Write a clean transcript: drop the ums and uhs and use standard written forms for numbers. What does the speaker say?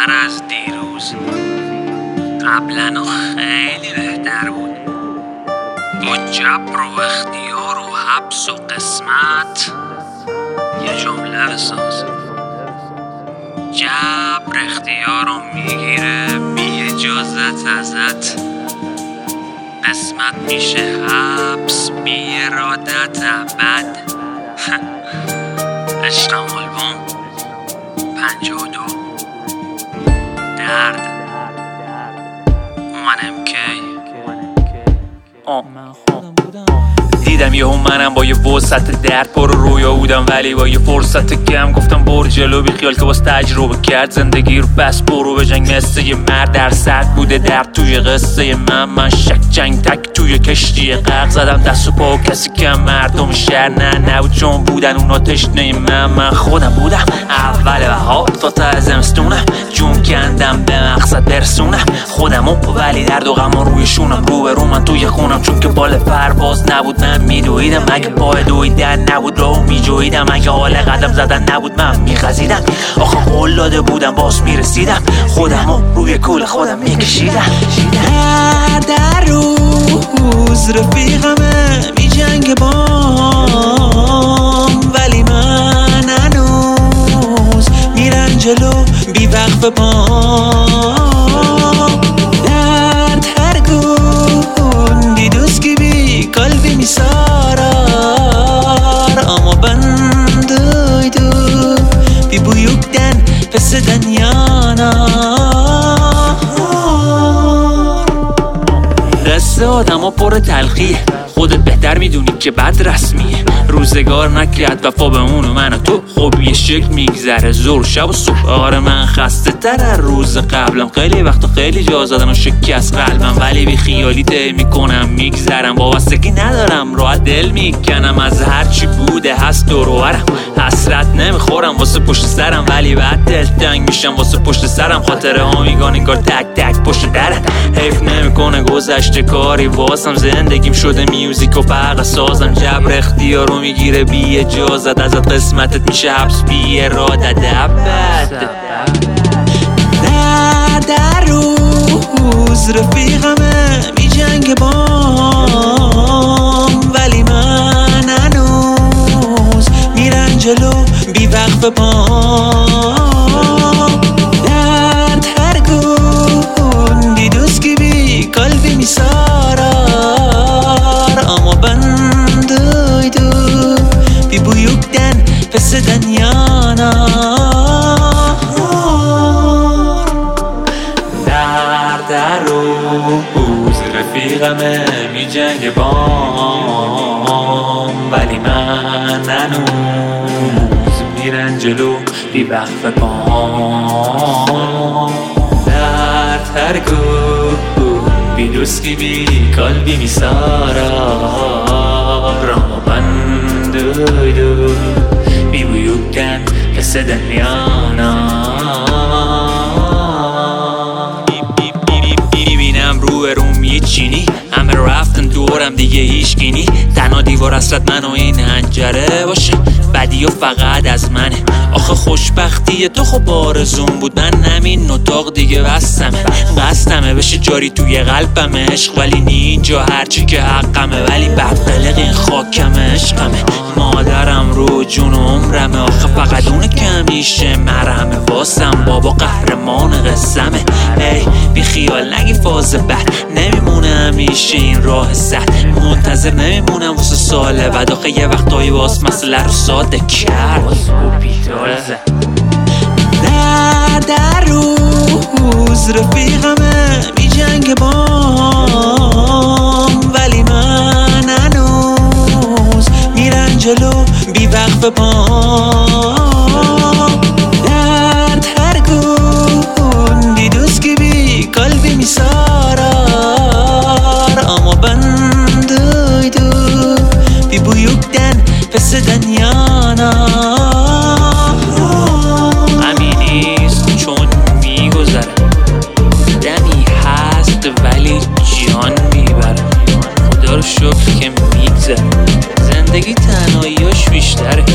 بهتر از دیروز. قبلا خیلی بهتر بود. با جبر و اختیار و حبس و قسمت یه جمله بساز. جبر اختیار رو میگیره بی اجازت ازت، قسمت میشه حبس بی ارادت ابد. عشقم آلبوم 52 درد من MK. دیدم یهو منم با یه وسط درد پر رویا بودم، ولی با یه فرصت کم گفتم برو جلو، بی خیال که باز تجربه کرد زندگی رو، بس برو به جنگ مثل یه مرد. در سرد بوده درد توی قصه من شک جنگ تک توی کشتی غرق زدم دست و پا و کسی کم مردم شهر نبود، چون بودن اونا تشنه من خودم بودم. اول بهار تا زمستونم جون کندم به مقصد برسونم خودمو، ولی درد و غم روی شونم رو به رو من توی خونم، چون که بال پرواز نبود من میدویدم، اگه پای دویدن نبود راهو میجویدم، اگه حال قدم زدن نبود من میخزیدم. آخه قول داده بودم باز میرسیدم، خودمو روی کول خودم میکشیدم. در روز رفیقمه میجنگه بام، ولی من هنوز میرم جلو بی وقف بام. درد هر گون دیدوز کی بی قلبی میسارار، ama ben duydum bir büyükten pes eden yanar. قصه آدم ها پر تلخیه، خودت بهتر میدونی که بد رسمیه. روزگار نکرد وفا به اون و من و تو، خب یه شکل میگذره زور شب و صبح. آره من خسته تر از روز قبلم، خیلی وقتا خیلی جا زدن و شکست قلبم، ولی بی خیالی طی میکنم میگذرم. وابستگی ندارم راحت دل میکنم از هرچی بوده هست دور و برم. حسرت نمیخورم واسه پشت سرم، ولی بعد دلتنگ میشم واسه پشت سرم. خاطره ها میگن انگار تک تک پشت درم. حیف نمیکنه گذشته کاری واسم، زندگیم شده میوزیک و برق سازم. جبر اختیارو میگیره بی اجازت ازت، قسمتت میشه حبس بی ارادت ابد. در روز رفیقمه میجنگه بام، ولی من هنوز میرم جلو بی وقف بام. درد هر گون دیدوز کی بی قلبی میسارار، ama ben duydum bir büyükten pes eden yanar. در روز رفیقمه میجنگه بام، ولی من هنوز میرم جلو بی وقف بام. درد هر گون بیدوست کی بی قلبی میسارار، ama ben duydum bir büyükten pes eden yanar. میبینم روم یه چینی، همه رفتن دورم دیگه هیچکی نی. تنها دیوار حسرت من و این هنجره باشه، بدی و فقط از منه. آخه خوشبختی تو خب آرزوم بود، من همین اتاق دیگه بستمه بشه جاری توی قلبم عشق، ولی نی اینجا هرچی که حقمه، ولی بدقلق این خاکم عشقمه. مادرم رو جون و عمرمه، آخه فقط اونه که همیشه مرهمه واسم. بابا قهرمان قصمه، ای بی خیال نگی فاز بد نمیمونه همیشه این راه سخت. منتظر نمیمونم واسه سال بعد، آخه یه وقتایی واس مسئله رو ساده کرد. در روز رفیقمه میجنگه بام، ولی من هنوز میرم جلو بی وقف بام. درد هر گون دیدوز کی بی قلبی میسارار، ama ben duydum bir büyükten pes eden yanar. همینیست چون میگذره، دمی هست ولی جان میبره. خدا رو شکر که میگذره، زندگی تنهاییاش بیشتره.